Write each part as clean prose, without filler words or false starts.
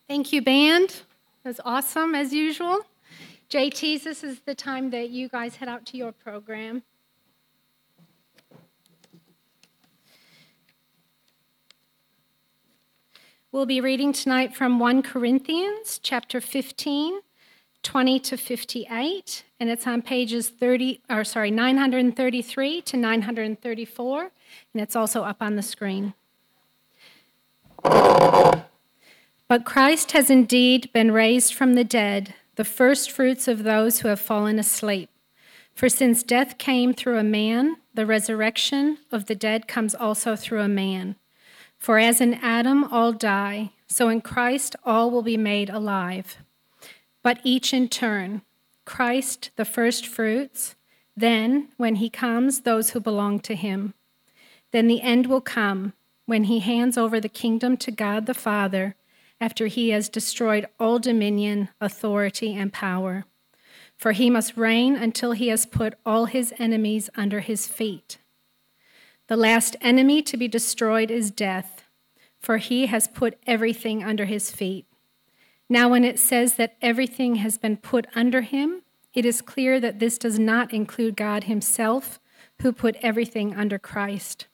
Thank you, band. That's awesome, as usual. JTs, this is the time that you guys head out to your program. We'll be reading tonight from 1 Corinthians chapter 15, 20 to 58, and it's on pages 933 to 934, and it's also up on the screen. But Christ has indeed been raised from the dead, the first fruits of those who have fallen asleep. For since death came through a man, the resurrection of the dead comes also through a man. For as in Adam all die, so in Christ all will be made alive. But each in turn, Christ the first fruits, then, when he comes, those who belong to him. Then the end will come, when he hands over the kingdom to God the Father, after he has destroyed all dominion, authority, and power. For he must reign until he has put all his enemies under his feet. The last enemy to be destroyed is death, for he has put everything under his feet. Now, when it says that everything has been put under him, it is clear that this does not include God himself, who put everything under Christ.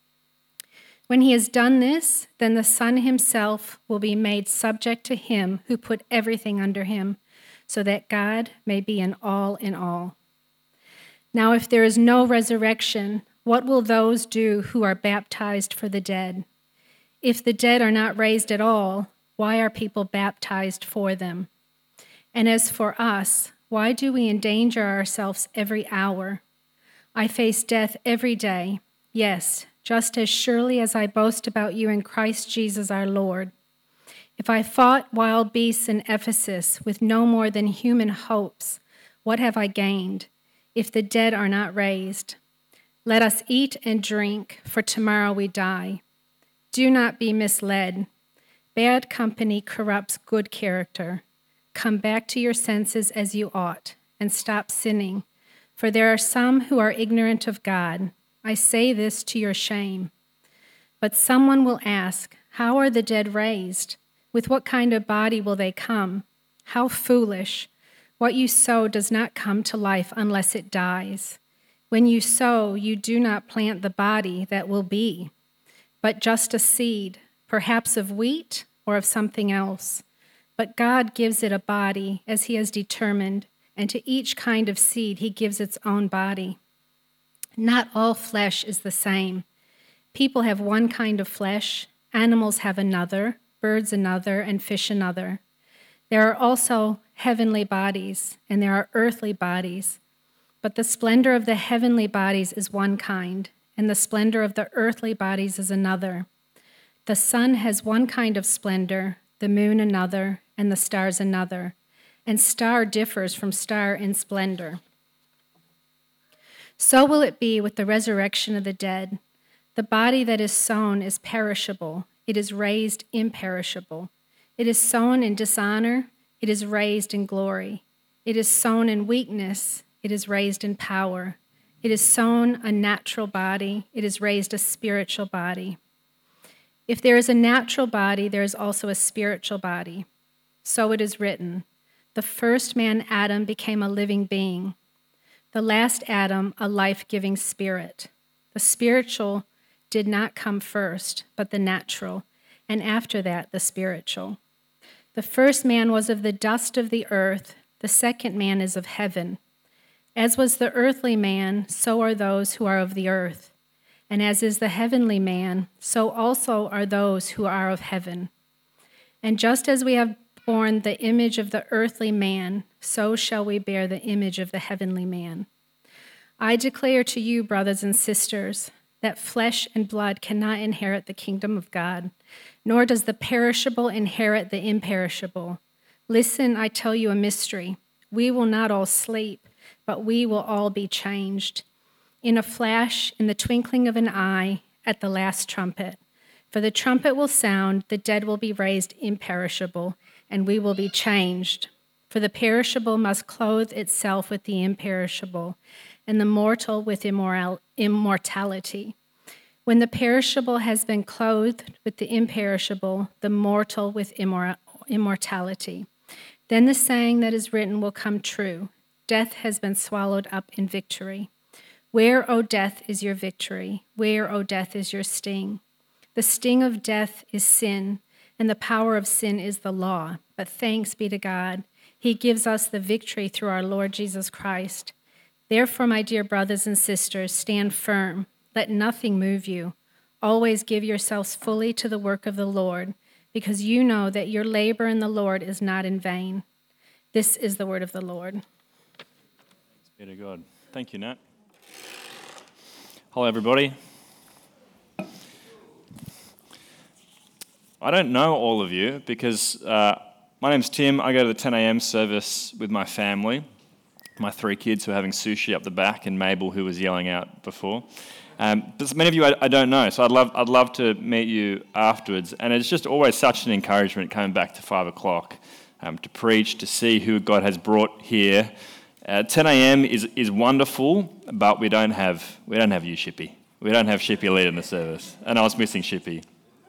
When he has done this, then the Son himself will be made subject to him who put everything under him, so that God may be in all in all. Now, if there is no resurrection, what will those do who are baptized for the dead? If the dead are not raised at all, why are people baptized for them? And as for us, why do we endanger ourselves every hour? I face death every day, yes, just as surely as I boast about you in Christ Jesus our Lord. If I fought wild beasts in Ephesus with no more than human hopes, what have I gained, if the dead are not raised? Let us eat and drink, for tomorrow we die. Do not be misled. Bad company corrupts good character. Come back to your senses as you ought, and stop sinning, for there are some who are ignorant of God. I say this to your shame. But someone will ask, how are the dead raised? With what kind of body will they come? How foolish! What you sow does not come to life unless it dies. When you sow, you do not plant the body that will be, but just a seed, perhaps of wheat or of something else. But God gives it a body as he has determined, and to each kind of seed he gives its own body. Not all flesh is the same. People have one kind of flesh, animals have another, birds another, and fish another. There are also heavenly bodies, and there are earthly bodies. But the splendor of the heavenly bodies is one kind, and the splendor of the earthly bodies is another. The sun has one kind of splendor, the moon another, and the stars another. And star differs from star in splendor. So will it be with the resurrection of the dead. The body that is sown is perishable. It is raised imperishable. It is sown in dishonor. It is raised in glory. It is sown in weakness. It is raised in power. It is sown a natural body. It is raised a spiritual body. If there is a natural body, there is also a spiritual body. So it is written, the first man, Adam, became a living being. The last Adam, a life-giving spirit. The spiritual did not come first, but the natural, and after that, the spiritual. The first man was of the dust of the earth. The second man is of heaven. As was the earthly man, so are those who are of the earth. And as is the heavenly man, so also are those who are of heaven. And just as we have borne the image of the earthly man, so shall we bear the image of the heavenly man. I declare to you, brothers and sisters, that flesh and blood cannot inherit the kingdom of God, nor does the perishable inherit the imperishable. Listen, I tell you a mystery. We will not all sleep, but we will all be changed. In a flash, in the twinkling of an eye, at the last trumpet. For the trumpet will sound, the dead will be raised imperishable, and we will be changed. For the perishable must clothe itself with the imperishable, and the mortal with immortality. When the perishable has been clothed with the imperishable, the mortal with immortality. Then the saying that is written will come true: death has been swallowed up in victory. Where, O death, is your victory? Where, O death, is your sting? The sting of death is sin, and the power of sin is the law. But thanks be to God, he gives us the victory through our Lord Jesus Christ. Therefore, my dear brothers and sisters, stand firm. Let nothing move you. Always give yourselves fully to the work of the Lord, because you know that your labor in the Lord is not in vain. This is the word of the Lord. Thanks be to God. Thank you, Nat. Hello, everybody. I don't know all of you because my name's Tim. I go to the 10 a.m. service with my family, my 3 kids who are having sushi up the back, and Mabel, who was yelling out before. But many of you I don't know, so I'd love to meet you afterwards. And it's just always such an encouragement coming back to 5 o'clock to preach, to see who God has brought here. 10 a.m. is wonderful, but we don't have you, Shippy. We don't have Shippy leading the service, and I was missing Shippy.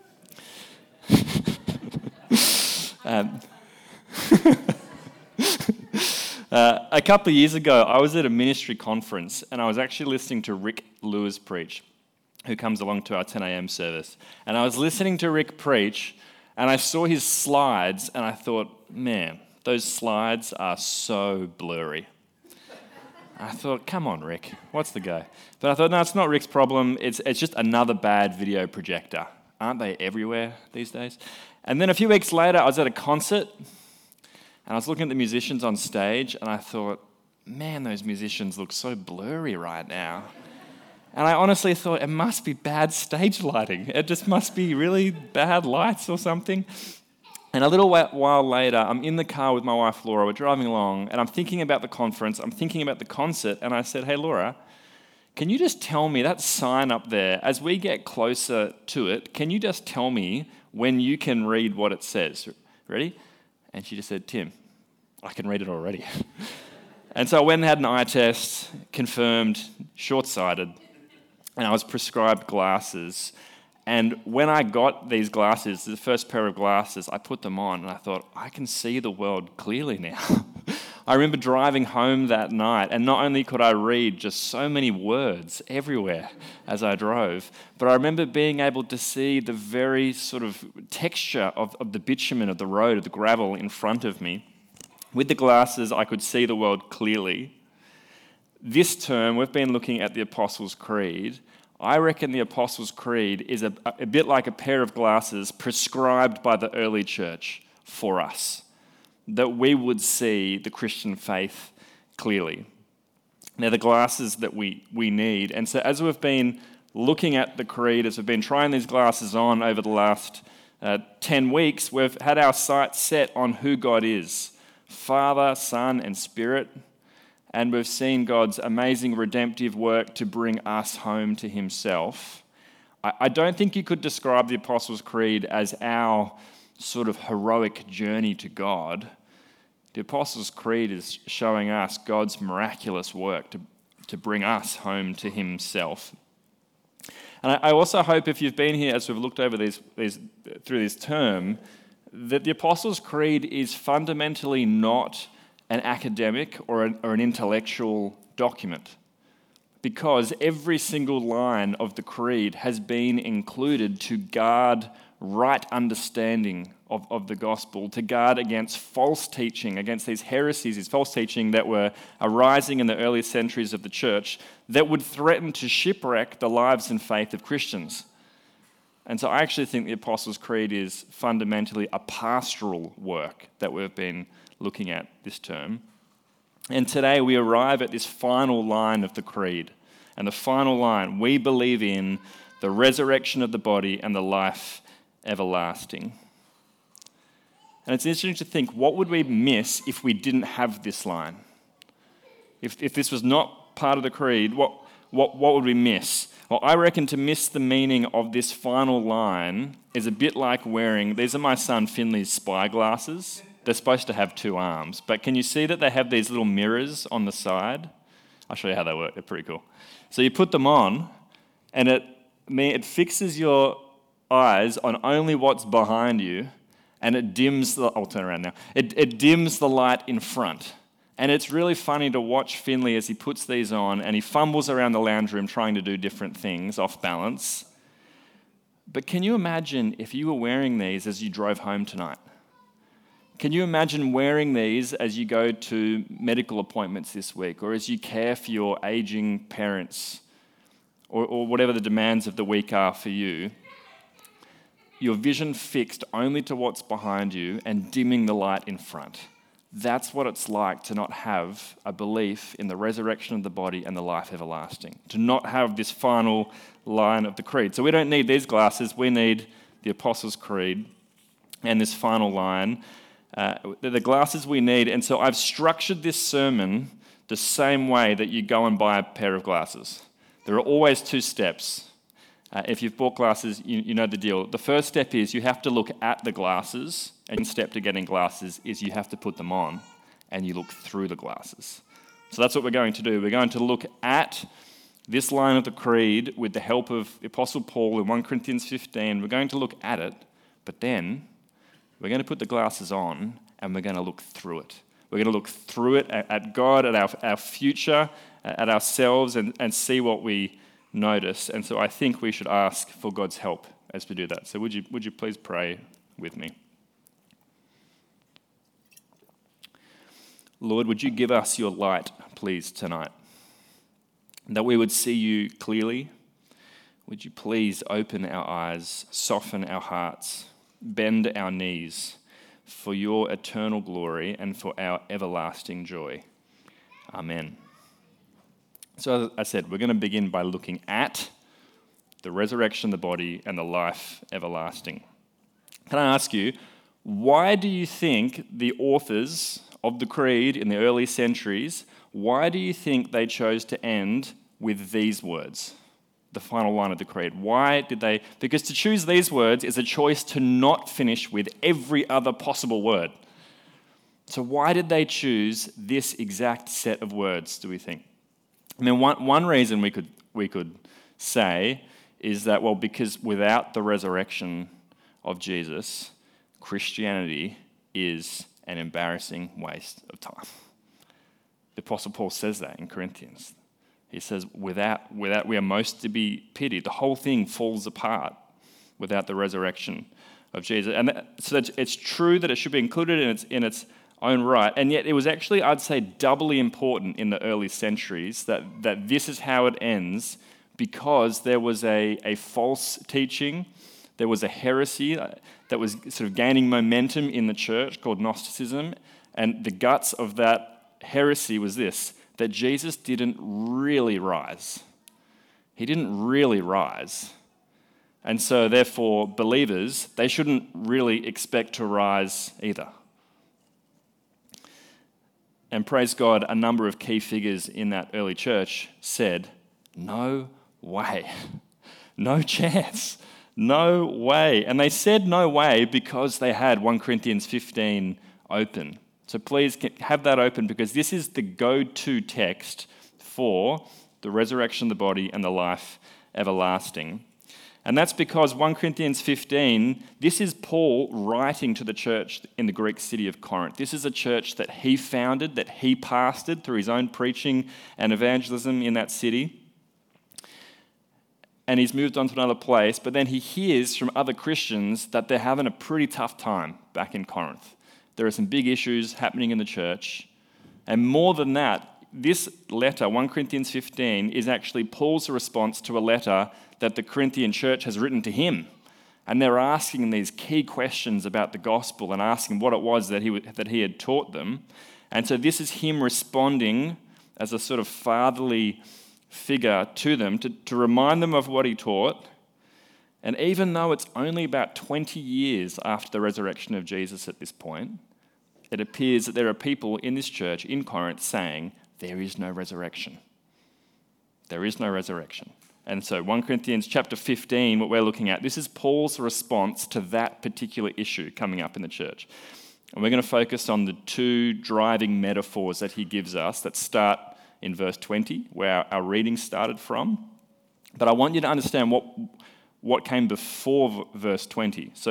A couple of years ago, I was at a ministry conference, and I was actually listening to Rick Lewis preach, who comes along to our 10 a.m. service. And I was listening to Rick preach, and I saw his slides, and I thought, man, those slides are so blurry. I thought, come on, Rick, what's the go? But I thought, no, it's not Rick's problem. It's just another bad video projector. Aren't they everywhere these days? And then a few weeks later, I was at a concert, and I was looking at the musicians on stage, and I thought, man, those musicians look so blurry right now. And I honestly thought, it must be bad stage lighting. It just must be really bad lights or something. And a little while later, I'm in the car with my wife, Laura. We're driving along, and I'm thinking about the conference. I'm thinking about the concert, and I said, hey, Laura, can you just tell me that sign up there, as we get closer to it, can you just tell me when you can read what it says? Ready? And she just said, Tim, I can read it already. And so I went and had an eye test, confirmed, short-sighted, and I was prescribed glasses. And when I got these glasses, the first pair of glasses, I put them on, and I thought, I can see the world clearly now. I remember driving home that night, and not only could I read just so many words everywhere as I drove, but I remember being able to see the very sort of texture of the bitumen of the road, of the gravel in front of me. With the glasses, I could see the world clearly. This term, we've been looking at the Apostles' Creed. I reckon the Apostles' Creed is a bit like a pair of glasses prescribed by the early church for us, that we would see the Christian faith clearly. They're the glasses that we need. And so as we've been looking at the Creed, as we've been trying these glasses on over the last 10 weeks, we've had our sights set on who God is, Father, Son, and Spirit. And we've seen God's amazing redemptive work to bring us home to himself. I don't think you could describe the Apostles' Creed as our sort of heroic journey to God. The Apostles' Creed is showing us God's miraculous work to bring us home to himself. And I also hope, if you've been here as we've looked over these through this term, that the Apostles' Creed is fundamentally not an academic or an intellectual document, because every single line of the Creed has been included to guard right understanding of the gospel, to guard against false teaching, against these heresies, these false teaching that were arising in the early centuries of the church that would threaten to shipwreck the lives and faith of Christians. And so I actually think the Apostles' Creed is fundamentally a pastoral work that we've been looking at this term. And today we arrive at this final line of the Creed. And the final line, we believe in the resurrection of the body and the life everlasting. And it's interesting to think, what would we miss if we didn't have this line? If this was not part of the Creed, what would we miss? Well, I reckon to miss the meaning of this final line is a bit like wearing, these are my son Finley's spy glasses. They're supposed to have 2 arms, but can you see that they have these little mirrors on the side? I'll show you how they work. They're pretty cool. So you put them on, and it fixes your eyes on only what's behind you, and it dims I'll turn around now. It dims the light in front. And it's really funny to watch Finley as he puts these on and he fumbles around the lounge room trying to do different things off balance. But can you imagine if you were wearing these as you drove home tonight? Can you imagine wearing these as you go to medical appointments this week, or as you care for your aging parents, or whatever the demands of the week are for you? Your vision fixed only to what's behind you and dimming the light in front. That's what it's like to not have a belief in the resurrection of the body and the life everlasting, to not have this final line of the creed. So we don't need these glasses, we need the Apostles' Creed and this final line. They're the glasses we need, and so I've structured this sermon the same way that you go and buy a pair of glasses. There are always two steps. If you've bought glasses, you know the deal. The first step is you have to look at the glasses, and the step to getting glasses is you have to put them on, and you look through the glasses. So that's what we're going to do. We're going to look at this line of the creed with the help of the Apostle Paul in 1 Corinthians 15. We're going to look at it, but then we're going to put the glasses on, and we're going to look through it. We're going to look through it at God, at our future, at ourselves, and see what we notice. And so I think we should ask for God's help as we do that. So would you please pray with me? Lord, would you give us your light, please, tonight? That we would see you clearly. Would you please open our eyes, soften our hearts, bend our knees for your eternal glory and for our everlasting joy. Amen. So as I said, we're going to begin by looking at the resurrection of the body and the life everlasting. Can I ask you, why do you think the authors of the creed in the early centuries, why do you think they chose to end with these words, the final line of the creed? Why did they? Because to choose these words is a choice to not finish with every other possible word. So why did they choose this exact set of words, do we think? I mean, one reason we could say is that, well, because without the resurrection of Jesus, Christianity is an embarrassing waste of time. The Apostle Paul says that in Corinthians. He says, without we are most to be pitied. The whole thing falls apart without the resurrection of Jesus. And so it's true that it should be included in its own right, and yet it was actually, I'd say, doubly important in the early centuries that this is how it ends, because there was a false teaching, there was a heresy that was sort of gaining momentum in the church called Gnosticism, and the guts of that heresy was this, that Jesus didn't really rise. He didn't really rise. And so therefore, believers, they shouldn't really expect to rise either. And praise God, a number of key figures in that early church said, no way, no chance, no way. And they said no way because they had 1 Corinthians 15 open. So please have that open, because this is the go-to text for the resurrection of the body and the life everlasting. And that's because 1 Corinthians 15, this is Paul writing to the church in the Greek city of Corinth. This is a church that he founded, that he pastored through his own preaching and evangelism in that city. And he's moved on to another place, but then he hears from other Christians that they're having a pretty tough time back in Corinth. There are some big issues happening in the church. And more than that, this letter, 1 Corinthians 15, is actually Paul's response to a letter that the Corinthian church has written to him. And they're asking these key questions about the gospel and asking what it was that he had taught them. And so this is him responding as a sort of fatherly figure to them to remind them of what he taught. And even though it's only about 20 years after the resurrection of Jesus at this point, it appears that there are people in this church in Corinth saying, there is no resurrection. There is no resurrection. And so 1 Corinthians chapter 15, what we're looking at, this is Paul's response to that particular issue coming up in the church. And we're going to focus on the two driving metaphors that he gives us that start in verse 20, where our reading started from. But I want you to understand what came before verse 20. So in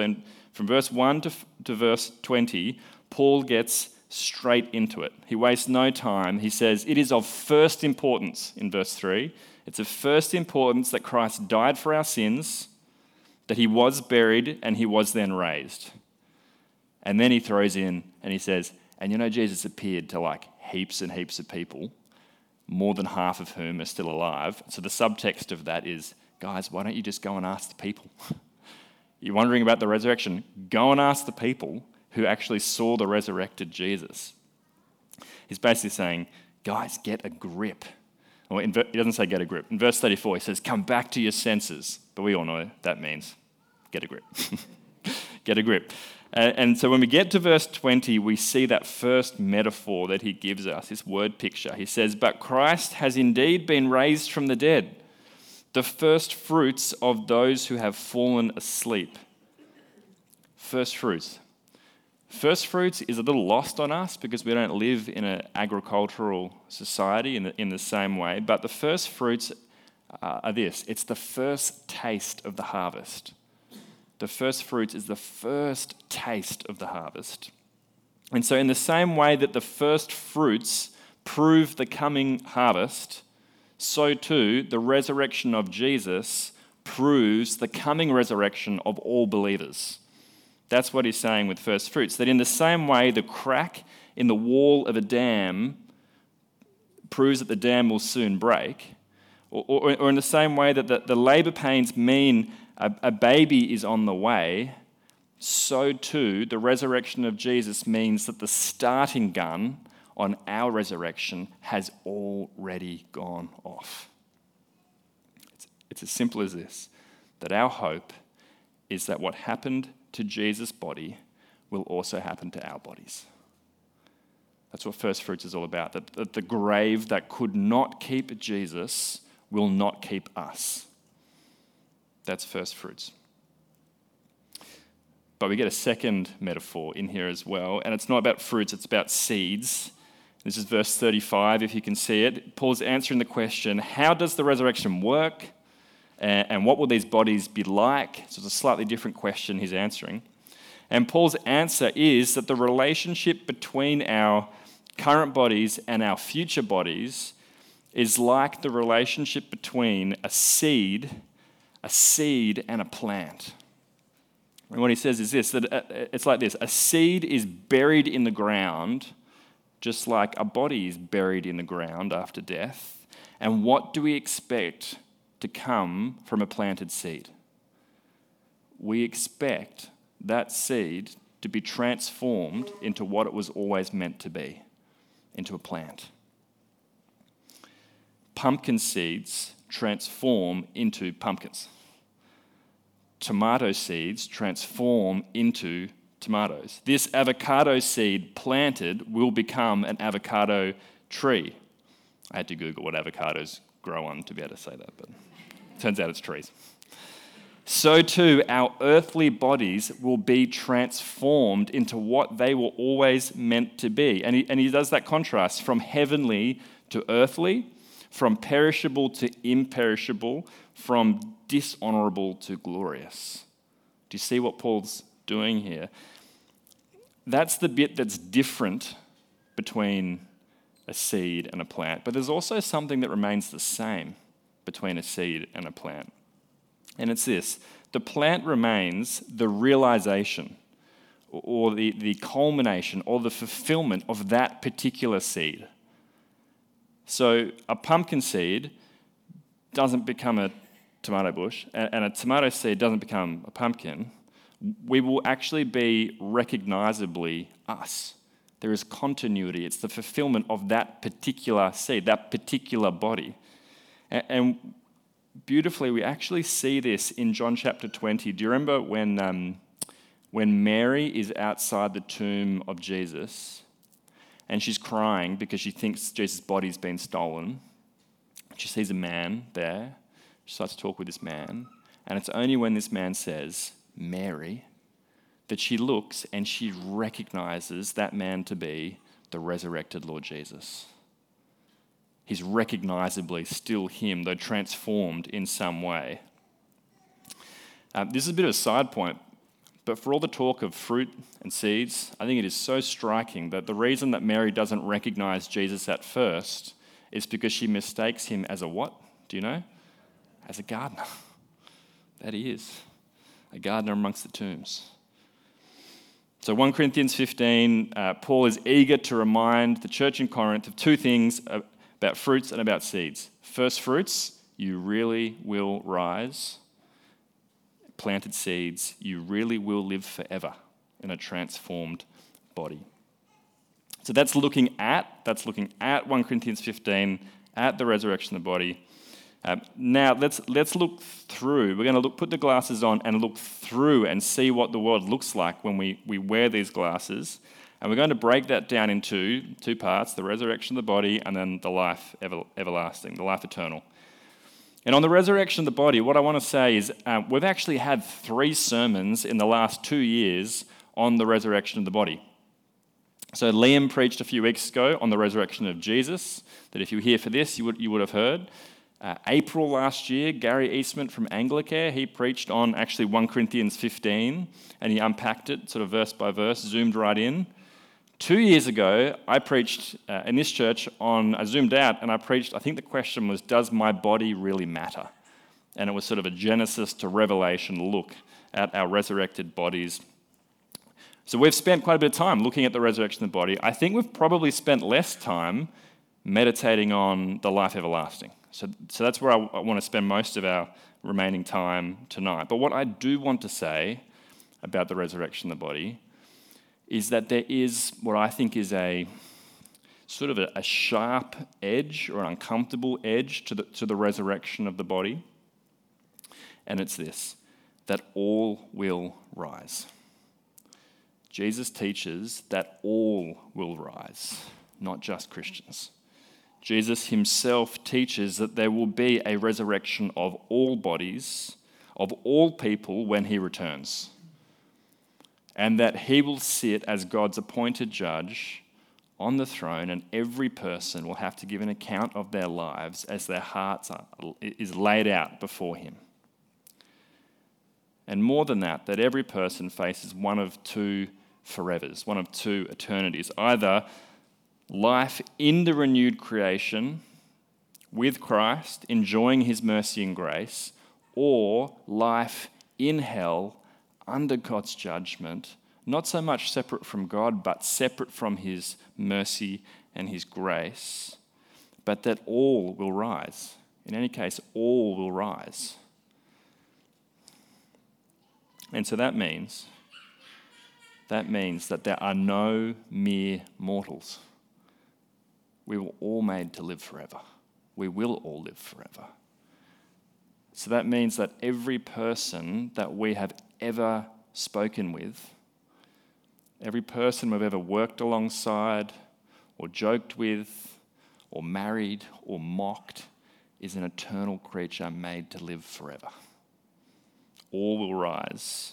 from verse 1 to verse 20, Paul gets straight into it. He wastes no time. He says, it is of first importance in verse 3. It's of first importance that Christ died for our sins, that he was buried, and he was then raised. And then he throws in and he says, and Jesus appeared to like heaps and heaps of people, more than half of whom are still alive. So the subtext of that is, guys, why don't you just go and ask the people? You're wondering about the resurrection? Go and ask the people who actually saw the resurrected Jesus. He's basically saying, guys, get a grip. Well, he doesn't say get a grip. In verse 34, he says, come back to your senses. But we all know that means get a grip. Get a grip. And so when we get to verse 20, we see that first metaphor that he gives us, this word picture. He says, but Christ has indeed been raised from the dead, the first fruits of those who have fallen asleep. First fruits. First fruits is a little lost on us because we don't live in an agricultural society in the same way. But the first fruits are this. It's the first taste of the harvest. The first fruits is the first taste of the harvest. And so in the same way that the first fruits prove the coming harvest, so too the resurrection of Jesus proves the coming resurrection of all believers. That's what he's saying with first fruits, that in the same way the crack in the wall of a dam proves that the dam will soon break, or in the same way that the labour pains mean a baby is on the way, so too the resurrection of Jesus means that the starting gun on our resurrection has already gone off. It's as simple as this, that our hope is that what happened to Jesus' body will also happen to our bodies. That's what first fruits is all about, that the grave that could not keep Jesus will not keep us. That's first fruits. But we get a second metaphor in here as well, and it's not about fruits, it's about seeds. This is verse 35, if you can see it. Paul's answering the question, how does the resurrection work? And what will these bodies be like? So it's a slightly different question he's answering. And Paul's answer is that the relationship between our current bodies and our future bodies is like the relationship between a seed and a plant. And what he says is this, that it's like this, a seed is buried in the ground just like a body is buried in the ground after death. And what do we expect to come from a planted seed? We expect that seed to be transformed into what it was always meant to be, into a plant. Pumpkin seeds transform into pumpkins. Tomato seeds transform into tomatoes. This avocado seed planted will become an avocado tree. I had to Google what avocados grow on to be able to say that, but it turns out it's trees. So too, our earthly bodies will be transformed into what they were always meant to be. And he does that contrast from heavenly to earthly, from perishable to imperishable, from dishonorable to glorious. Do you see what Paul's doing here? That's the bit that's different between a seed and a plant. But there's also something that remains the same between a seed and a plant. And it's this. The plant remains the realization or the culmination or the fulfillment of that particular seed. So a pumpkin seed doesn't become a tomato bush, and a tomato seed doesn't become a pumpkin. We will actually be recognizably us. There is continuity. It's the fulfillment of that particular seed, that particular body. And beautifully, we actually see this in John chapter 20. Do you remember when Mary is outside the tomb of Jesus and she's crying because she thinks Jesus' body's been stolen? She sees a man there. She starts to talk with this man. And it's only when this man says, Mary, that she looks and she recognizes that man to be the resurrected Lord Jesus. He's recognizably still him, though transformed in some way. This is a bit of a side point, But for all the talk of fruit and seeds, I think it is so striking that the reason that Mary doesn't recognize Jesus at first is because she mistakes him as a what? Do you know? As a gardener. That he is. A gardener amongst the tombs. So 1 Corinthians 15, Paul is eager to remind the church in Corinth of two things about fruits and about seeds. First fruits, you really will rise. Planted seeds, you really will live forever in a transformed body. So that's looking at 1 Corinthians 15, at the resurrection of the body. Now let's look through. We're going to put the glasses on and look through and see what the world looks like when we wear these glasses. And we're going to break that down into two parts: the resurrection of the body and then the life everlasting, the life eternal. And on the resurrection of the body, what I want to say is we've actually had 3 sermons in the last 2 years on the resurrection of the body. So Liam preached a few weeks ago on the resurrection of Jesus, that if you were here for this, you would have heard. April last year, Gary Eastman from Anglicare, he preached on actually 1 Corinthians 15, and he unpacked it sort of verse by verse, zoomed right in. 2 years ago, I preached in this church I zoomed out and I preached, I think the question was, does my body really matter? And it was sort of a Genesis to Revelation look at our resurrected bodies. So we've spent quite a bit of time looking at the resurrection of the body. I think we've probably spent less time meditating on the life everlasting. So that's where I want to spend most of our remaining time tonight. But what I do want to say about the resurrection of the body is that there is what I think is a sort of a sharp edge or an uncomfortable edge to the resurrection of the body. And it's this, that all will rise. Jesus teaches that all will rise, not just Christians. Jesus himself teaches that there will be a resurrection of all bodies, of all people when he returns. And that he will sit as God's appointed judge on the throne, and every person will have to give an account of their lives as their hearts is laid out before him. And more than that every person faces one of 2 forevers, one of 2 eternities. Either life in the renewed creation with Christ, enjoying his mercy and grace, or life in hell under God's judgment, not so much separate from God, but separate from his mercy and his grace, but that all will rise. In any case, all will rise. And so that means that there are no mere mortals. We were all made to live forever. We will all live forever. So that means that every person that we have ever spoken with, every person we've ever worked alongside or joked with or married or mocked is an eternal creature made to live forever. All will rise.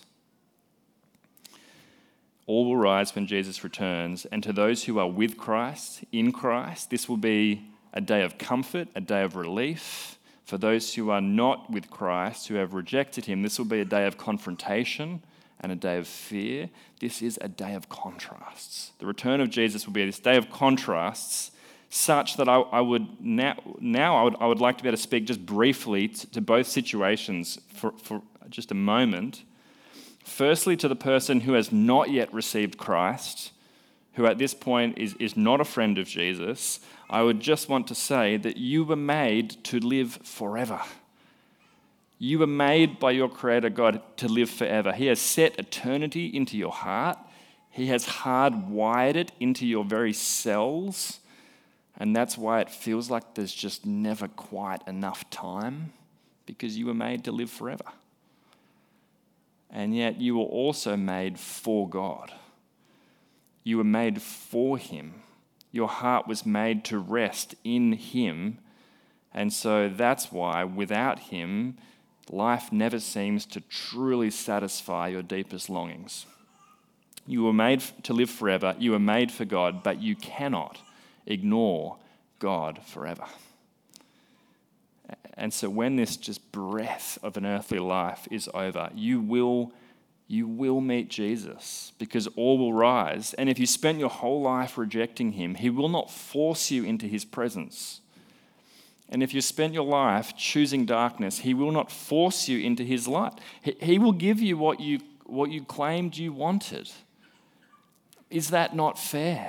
All will rise when Jesus returns, and to those who are with Christ, in Christ, this will be a day of comfort, a day of relief. For those who are not with Christ, who have rejected him, this will be a day of confrontation and a day of fear. This is a day of contrasts. The return of Jesus will be this day of contrasts, such that I would like to be able to speak just briefly to both situations for just a moment. Firstly, to the person who has not yet received Christ, who at this point is not a friend of Jesus, I would just want to say that you were made to live forever. You were made by your Creator God to live forever. He has set eternity into your heart. He has hardwired it into your very cells. And that's why it feels like there's just never quite enough time, because you were made to live forever. And yet you were also made for God. You were made for him. Your heart was made to rest in him. And so that's why without him, life never seems to truly satisfy your deepest longings. You were made to live forever. You were made for God, but you cannot ignore God forever. And so when this just breath of an earthly life is over, you will you will meet Jesus because all will rise. And if you spent your whole life rejecting him, he will not force you into his presence. And if you spent your life choosing darkness, he will not force you into his light. He will give you what you claimed you wanted. Is that not fair?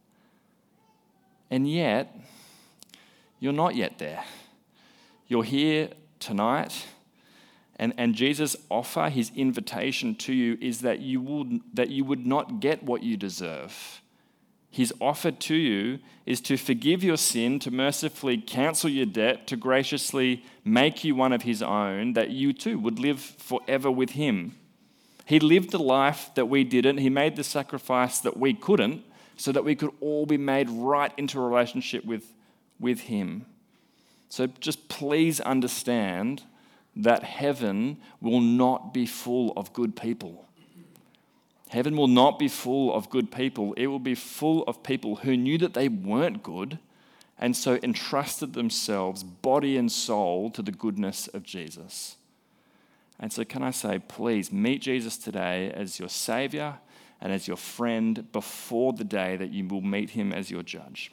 And yet, you're not yet there. You're here tonight, and Jesus' offer, his invitation to you, is that you would not get what you deserve. His offer to you is to forgive your sin, to mercifully cancel your debt, to graciously make you one of his own, that you too would live forever with him. He lived the life that we didn't. He made the sacrifice that we couldn't, so that we could all be made right into a relationship with him. So just please understand that heaven will not be full of good people. Heaven will not be full of good people. It will be full of people who knew that they weren't good and so entrusted themselves, body and soul, to the goodness of Jesus. And so can I say, please meet Jesus today as your Savior and as your friend before the day that you will meet him as your judge.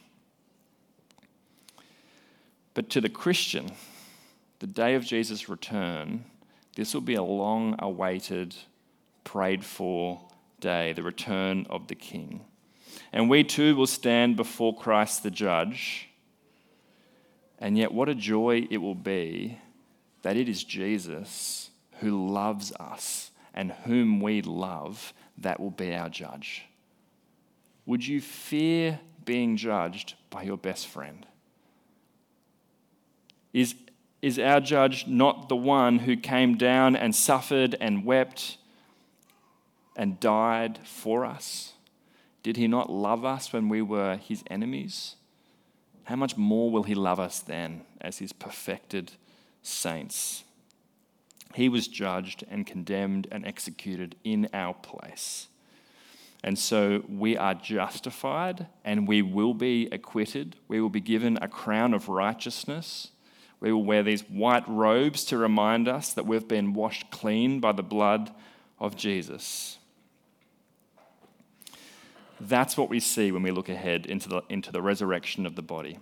But to the Christian, the day of Jesus' return, this will be a long-awaited, prayed-for day, the return of the King. And we too will stand before Christ the Judge. And yet what a joy it will be that it is Jesus who loves us and whom we love that will be our judge. Would you fear being judged by your best friend? Is our judge not the one who came down and suffered and wept and died for us? Did he not love us when we were his enemies? How much more will he love us then as his perfected saints? He was judged and condemned and executed in our place. And so we are justified and we will be acquitted. We will be given a crown of righteousness. We will wear these white robes to remind us that we've been washed clean by the blood of Jesus. That's what we see when we look ahead into the resurrection of the body.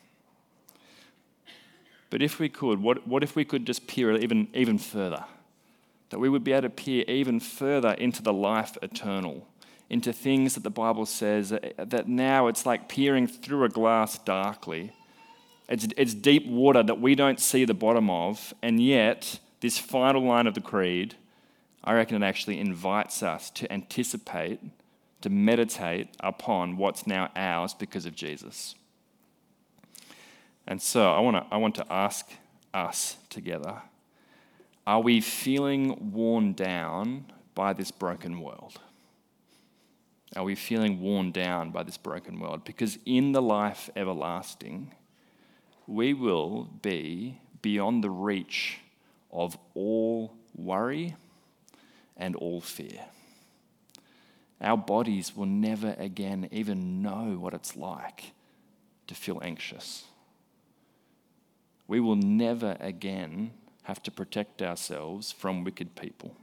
But if we could, what if we could just peer even further? That we would be able to peer even further into the life eternal, into things that the Bible says that now it's like peering through a glass darkly. It's deep water that we don't see the bottom of, and yet this final line of the creed, I reckon it actually invites us to anticipate, to meditate upon what's now ours because of Jesus. And so I want to ask us together, are we feeling worn down by this broken world? Are we feeling worn down by this broken world? Because in the life everlasting, we will be beyond the reach of all worry and all fear. Our bodies will never again even know what it's like to feel anxious. We will never again have to protect ourselves from wicked people.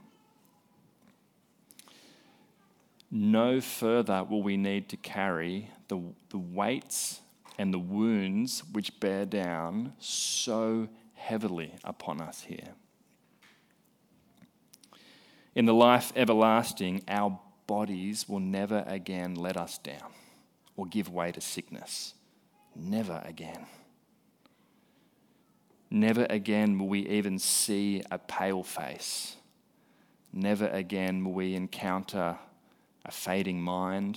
No further will we need to carry the weights and the wounds which bear down so heavily upon us here. In the life everlasting, our bodies will never again let us down or give way to sickness. Never again. Never again will we even see a pale face. Never again will we encounter a fading mind.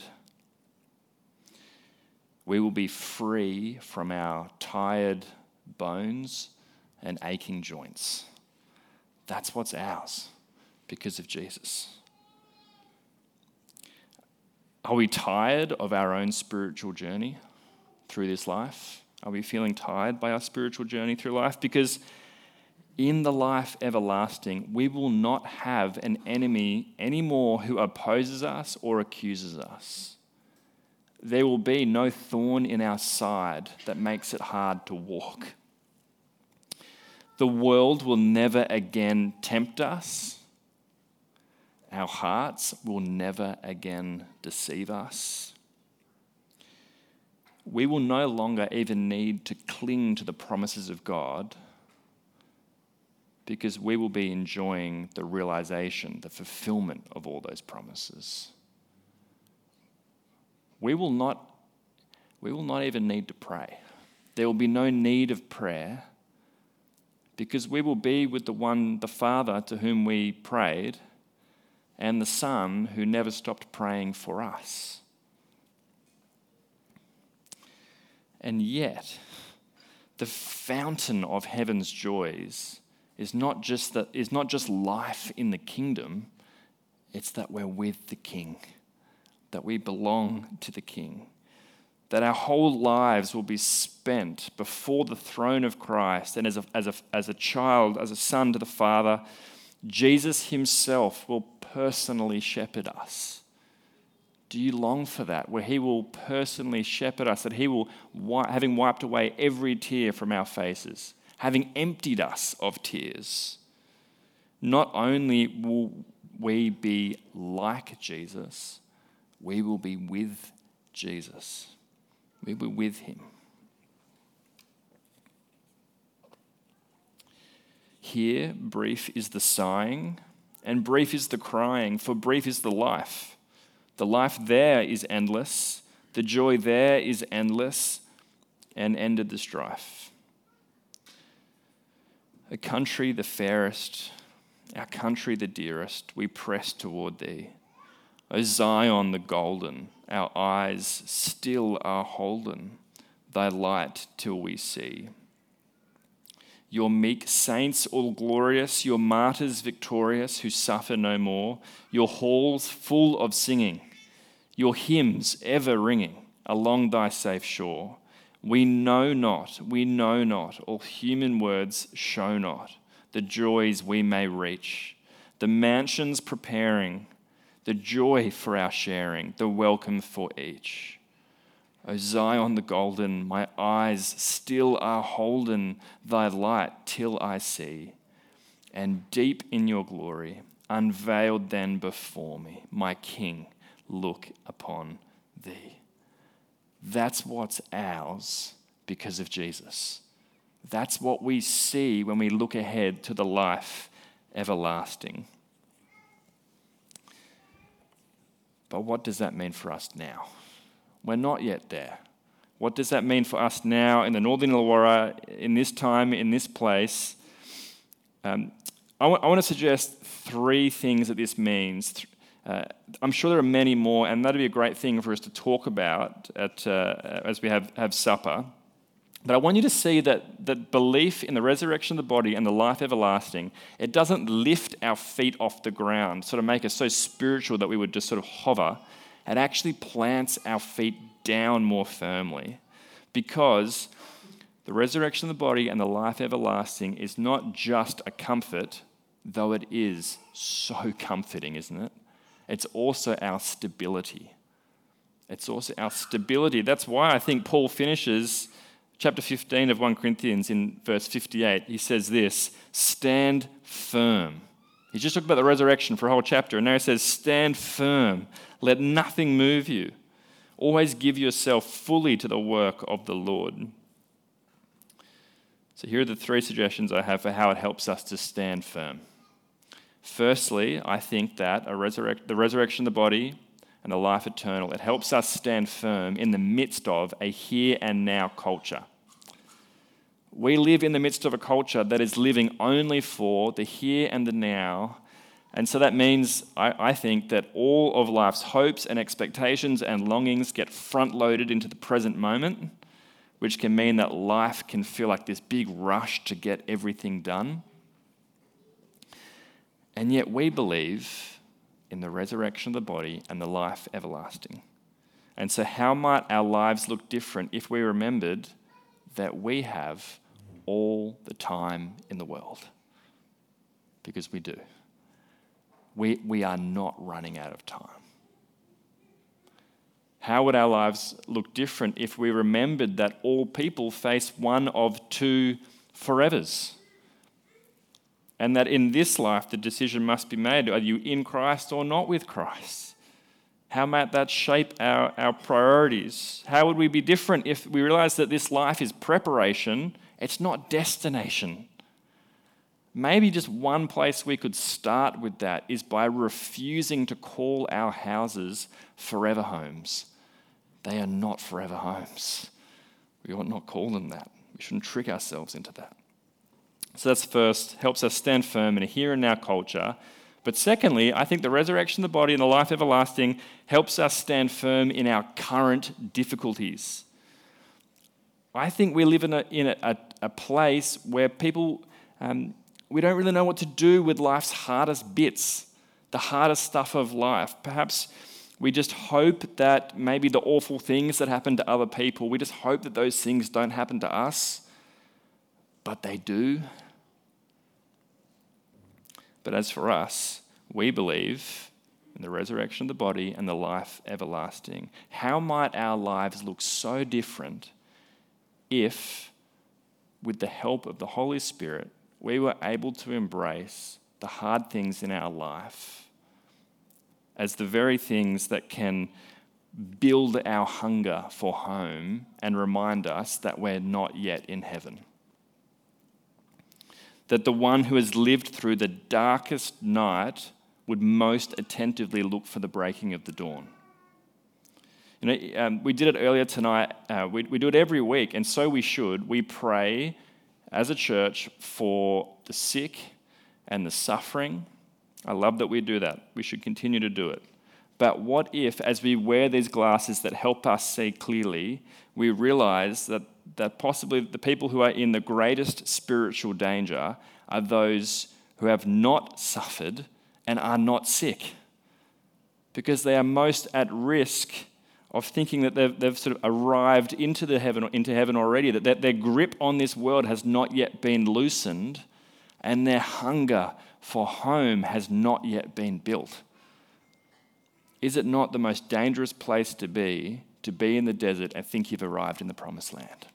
We will be free from our tired bones and aching joints. That's what's ours because of Jesus. Are we tired of our own spiritual journey through this life? Are we feeling tired by our spiritual journey through life? Because in the life everlasting, we will not have an enemy anymore who opposes us or accuses us. There will be no thorn in our side that makes it hard to walk. The world will never again tempt us, our hearts will never again deceive us. We will no longer even need to cling to the promises of God because we will be enjoying the realization, the fulfillment of all those promises. We will not even need to pray. There will be no need of prayer because we will be with the Father to whom we prayed and the Son who never stopped praying for us. And yet, the fountain of heaven's joys is not just life in the kingdom, it's that we're with the King, that we belong to the King, that our whole lives will be spent before the throne of Christ, and as a child, as a son to the Father, Jesus himself will personally shepherd us. Do you long for that, where he will personally shepherd us, that he will, having wiped away every tear from our faces, having emptied us of tears, not only will we be like Jesus, we will be with Jesus. We will be with him. Here, brief is the sighing, and brief is the crying, for brief is the life. The life there is endless, the joy there is endless, and ended the strife. A country the fairest, our country the dearest, we press toward thee. O Zion the golden, our eyes still are holden, thy light till we see. Your meek saints all glorious, your martyrs victorious who suffer no more, your halls full of singing, your hymns ever ringing along thy safe shore. We know not, all human words show not the joys we may reach, the mansions preparing, the joy for our sharing, the welcome for each. O Zion the golden, my eyes still are holden, thy light till I see. And deep in your glory, unveiled then before me, my King, look upon thee. That's what's ours because of Jesus. That's what we see when we look ahead to the life everlasting. But what does that mean for us now? We're not yet there. What does that mean for us now in the Northern Illawarra, in this time, in this place? I want to suggest three things that this means. I'm sure there are many more, and that'd be a great thing for us to talk about as we have supper. But I want you to see that belief in the resurrection of the body and the life everlasting, it doesn't lift our feet off the ground, sort of make us so spiritual that we would just sort of hover. It actually plants our feet down more firmly, because the resurrection of the body and the life everlasting is not just a comfort, though it is so comforting, isn't it? It's also our stability. It's also our stability. That's why I think Paul finishes chapter 15 of 1 Corinthians in verse 58. He says this, stand firm. He's just talked about the resurrection for a whole chapter, and now he says, stand firm. Let nothing move you. Always give yourself fully to the work of the Lord. So here are the three suggestions I have for how it helps us to stand firm. Firstly, I think that the resurrection of the body and the life eternal, it helps us stand firm in the midst of a here and now culture. We live in the midst of a culture that is living only for the here and the now. And so that means, I think, that all of life's hopes and expectations and longings get front-loaded into the present moment, which can mean that life can feel like this big rush to get everything done. And yet we believe in the resurrection of the body and the life everlasting. And so how might our lives look different if we remembered that we have all the time in the world? Because we do. We are not running out of time. How would our lives look different if we remembered that all people face one of two forevers? and that in this life the decision must be made. Are you in Christ or not with Christ? How might that shape our priorities? How would we be different if we realize that this life is preparation, it's not destination? Maybe just one place we could start with that is by refusing to call our houses forever homes. They are not forever homes. We ought not call them that. We shouldn't trick ourselves into that. So that's first, helps us stand firm in a here and now culture. But secondly, I think the resurrection of the body and the life everlasting helps us stand firm in our current difficulties. I think we live in a place where people, we don't really know what to do with life's hardest bits, the hardest stuff of life. Perhaps we just hope that maybe the awful things that happen to other people, we just hope that those things don't happen to us, but they do. But as for us, we believe in the resurrection of the body and the life everlasting. How might our lives look so different if, with the help of the Holy Spirit, we were able to embrace the hard things in our life as the very things that can build our hunger for home and remind us that we're not yet in heaven? That the one who has lived through the darkest night would most attentively look for the breaking of the dawn. We did it earlier tonight. We do it every week, and so we should. We pray as a church for the sick and the suffering. I love that we do that. We should continue to do it. But what if, as we wear these glasses that help us see clearly, we realize that possibly the people who are in the greatest spiritual danger are those who have not suffered and are not sick, because they are most at risk of thinking that they've sort of arrived into heaven already, that their grip on this world has not yet been loosened, and their hunger for home has not yet been built. Is it not the most dangerous place to be in the desert and think you've arrived in the promised land?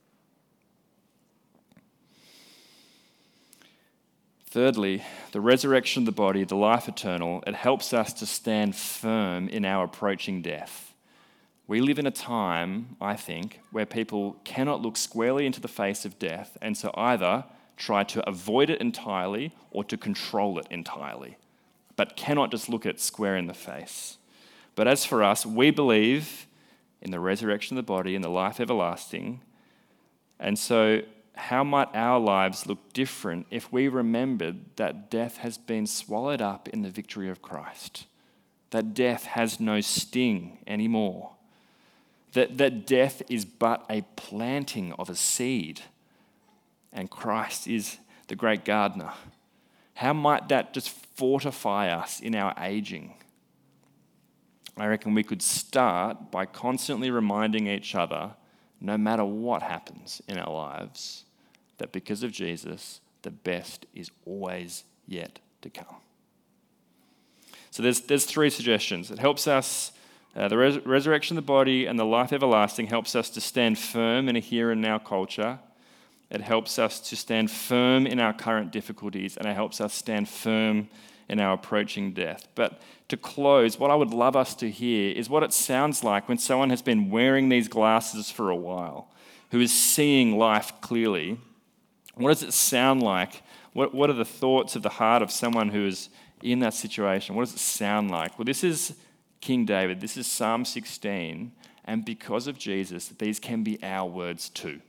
Thirdly, the resurrection of the body, the life eternal, it helps us to stand firm in our approaching death. We live in a time, I think, where people cannot look squarely into the face of death, and so either try to avoid it entirely or to control it entirely, but cannot just look it square in the face. But as for us, we believe in the resurrection of the body and the life everlasting, and so how might our lives look different if we remembered that death has been swallowed up in the victory of Christ? That death has no sting anymore. That death is but a planting of a seed, and Christ is the great gardener. How might that just fortify us in our aging? I reckon we could start by constantly reminding each other, no matter what happens in our lives, that because of Jesus, the best is always yet to come. So there's three suggestions. It helps us, the resurrection of the body and the life everlasting helps us to stand firm in a here and now culture. It helps us to stand firm in our current difficulties, and it helps us stand firm in our approaching death. But to close, what I would love us to hear is what it sounds like when someone has been wearing these glasses for a while, who is seeing life clearly. What does it sound like? What are the thoughts of the heart of someone who is in that situation? What does it sound like? Well, this is King David. This is Psalm 16. And because of Jesus, these can be our words too.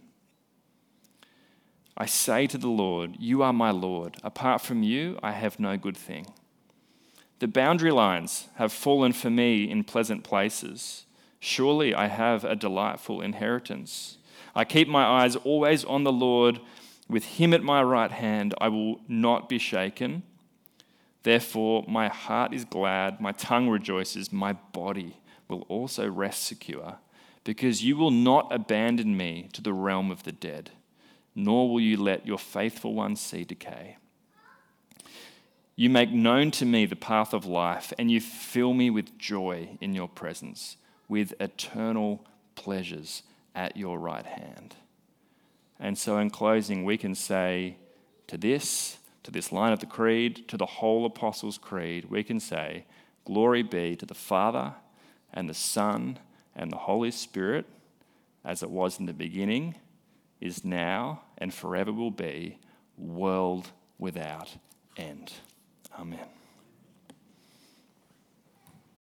I say to the Lord, you are my Lord. Apart from you, I have no good thing. The boundary lines have fallen for me in pleasant places. Surely I have a delightful inheritance. I keep my eyes always on the Lord. With him at my right hand, I will not be shaken. Therefore, my heart is glad, my tongue rejoices, my body will also rest secure, because you will not abandon me to the realm of the dead, nor will you let your faithful one see decay. You make known to me the path of life, and you fill me with joy in your presence, with eternal pleasures at your right hand. And so in closing, we can say to this, to this line of the Creed, to the whole Apostles' Creed, we can say, glory be to the Father and the Son and the Holy Spirit, as it was in the beginning, is now, and forever will be, world without end. Amen.